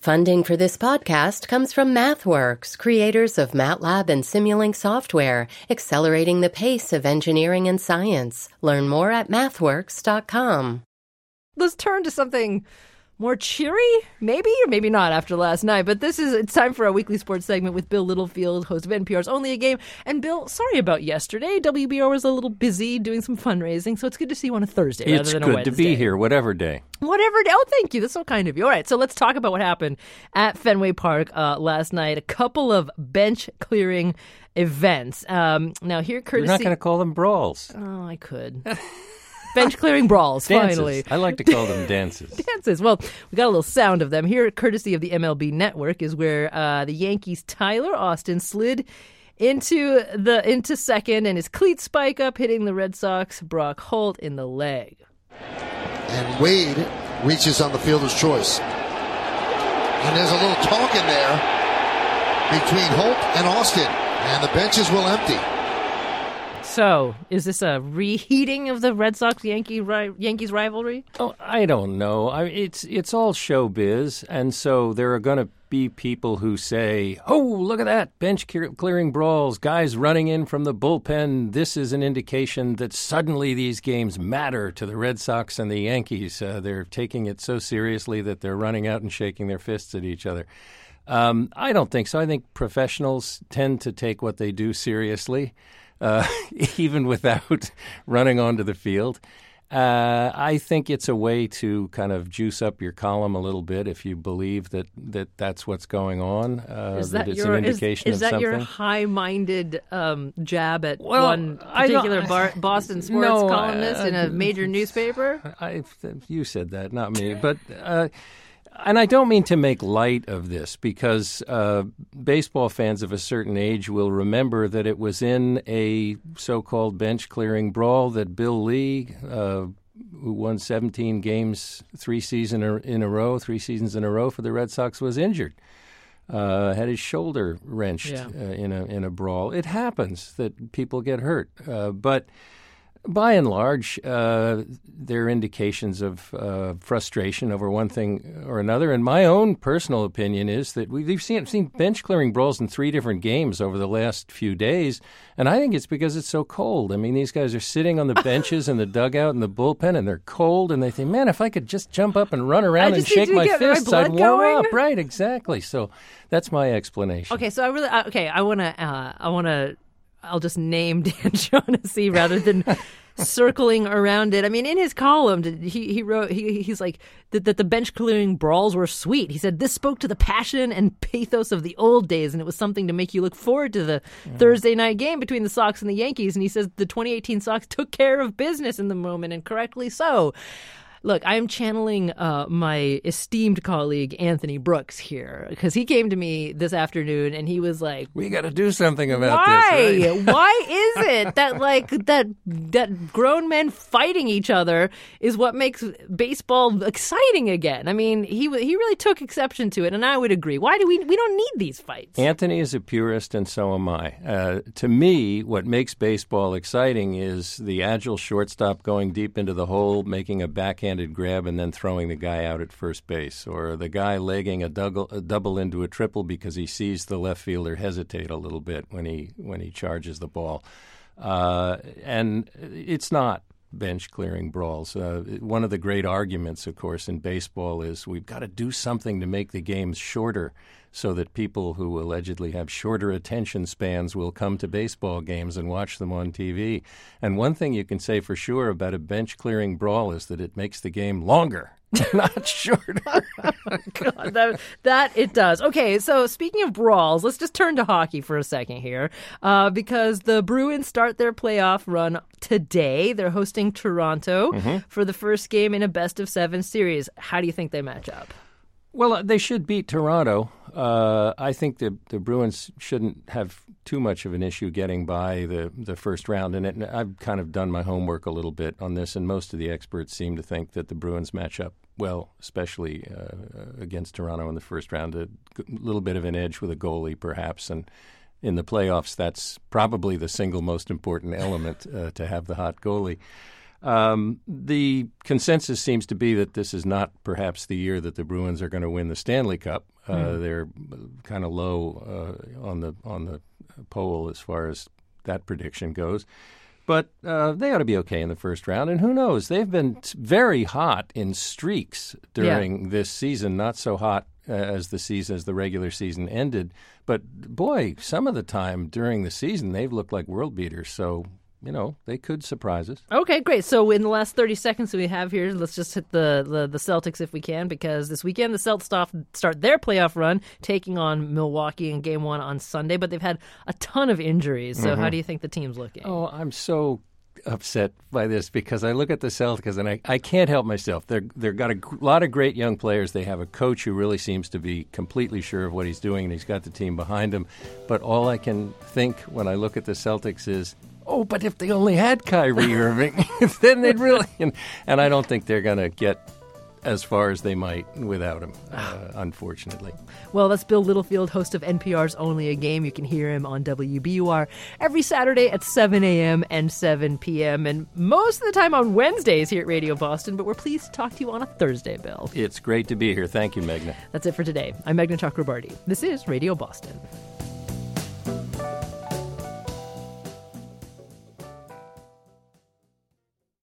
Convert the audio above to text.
Funding for this podcast comes from MathWorks, creators of MATLAB and Simulink software, accelerating the pace of engineering and science. Learn more at mathworks.com. Let's turn to something more cheery, maybe or maybe not after last night. But it's time for our weekly sports segment with Bill Littlefield, host of NPR's Only a Game. And Bill, sorry about yesterday. WBR was a little busy doing some fundraising, so it's good to see you on a Thursday rather than a Wednesday. It's good to be here, whatever day. Whatever day. Oh, thank you. That's so kind of you. All right, so let's talk about what happened at Fenway Park last night. A couple of bench-clearing events. Now, here, courtesy... You're not going to call them brawls. Oh, I could. Bench-clearing brawls, dances. Finally. I like to call them dances. Dances. Well, we got a little sound of them. Here, courtesy of the MLB Network, is where the Yankees' Tyler Austin slid into second, and his cleats spike up, hitting the Red Sox Brock Holt in the leg. And Wade reaches on the fielder's choice. And there's a little talk in there between Holt and Austin, and the benches will empty. So, is this a reheating of the Red Sox-Yankees rivalry? Oh, I don't know. It's all showbiz, and so there are going to be people who say, "Oh, look at that, bench clearing brawls, guys running in from the bullpen. This is an indication that suddenly these games matter to the Red Sox and the Yankees. They're taking it so seriously that they're running out and shaking their fists at each other." I don't think so. I think professionals tend to take what they do seriously. Even without running onto the field. I think it's a way to kind of juice up your column a little bit if you believe that's what's going on. Is that it's an indication of something. Is that your high-minded jab at one particular Boston sports columnist in a major newspaper? You said that, not me. But... And I don't mean to make light of this because baseball fans of a certain age will remember that it was in a so-called bench-clearing brawl that Bill Lee, who won 17 games 3 seasons in a row for the Red Sox, was injured. Had his shoulder wrenched in a brawl. It happens that people get hurt, but... By and large, there are indications of frustration over one thing or another. And my own personal opinion is that we've seen bench-clearing brawls in 3 different games over the last few days. And I think it's because it's so cold. I mean, these guys are sitting on the benches in the dugout and the bullpen, and they're cold. And they think, man, if I could just jump up and run around and shake my fists, I'd warm up. Right, exactly. So that's my explanation. Okay, so I'll just name Dan Shaughnessy rather than circling around it. I mean, in his column, he wrote, he's like, that the bench-clearing brawls were sweet. He said, this spoke to the passion and pathos of the old days, and it was something to make you look forward to the Thursday night game between the Sox and the Yankees. And he says the 2018 Sox took care of business in the moment, and correctly so. Look, I am channeling my esteemed colleague Anthony Brooks here because he came to me this afternoon and he was like, "We got to do something about this." Right? Why is it that that grown men fighting each other is what makes baseball exciting again? I mean, he really took exception to it, and I would agree. Why do we don't need these fights? Anthony is a purist, and so am I. To me, what makes baseball exciting is the agile shortstop going deep into the hole, making a backhand grab and then throwing the guy out at first base, or the guy legging a double into a triple because he sees the left fielder hesitate a little bit when he charges the ball. And it's not bench clearing brawls. One of the great arguments, of course, in baseball is we've got to do something to make the games shorter so that people who allegedly have shorter attention spans will come to baseball games and watch them on TV. And one thing you can say for sure about a bench-clearing brawl is that it makes the game longer, not shorter. God, that it does. Okay, so speaking of brawls, let's just turn to hockey for a second here because the Bruins start their playoff run today. They're hosting Toronto for the first game in a best-of-7 series. How do you think they match up? Well, they should beat Toronto. I think the Bruins shouldn't have too much of an issue getting by the first round. And I've kind of done my homework a little bit on this, and most of the experts seem to think that the Bruins match up well, especially against Toronto in the first round. A little bit of an edge with a goalie, perhaps. And in the playoffs, that's probably the single most important element to have the hot goalie. The consensus seems to be that this is not perhaps the year that the Bruins are going to win the Stanley Cup. They're kind of low on the poll as far as that prediction goes. But they ought to be okay in the first round. And who knows? They've been very hot in streaks during this season, not so hot as the regular season ended. But, boy, some of the time during the season, they've looked like world beaters. So, they could surprise us. Okay, great. So in the last 30 seconds that we have here, let's just hit the Celtics if we can, because this weekend the Celtics start their playoff run, taking on Milwaukee in Game 1 on Sunday. But they've had a ton of injuries. So how do you think the team's looking? Oh, I'm so upset by this because I look at the Celtics and I can't help myself. They've got a lot of great young players. They have a coach who really seems to be completely sure of what he's doing, and he's got the team behind him. But all I can think when I look at the Celtics is, oh, but if they only had Kyrie Irving, then they'd really... And I don't think they're going to get as far as they might without him, unfortunately. Well, that's Bill Littlefield, host of NPR's Only a Game. You can hear him on WBUR every Saturday at 7 a.m. and 7 p.m. and most of the time on Wednesdays here at Radio Boston, but we're pleased to talk to you on a Thursday, Bill. It's great to be here. Thank you, Meghna. That's it for today. I'm Meghna Chakrabarty. This is Radio Boston.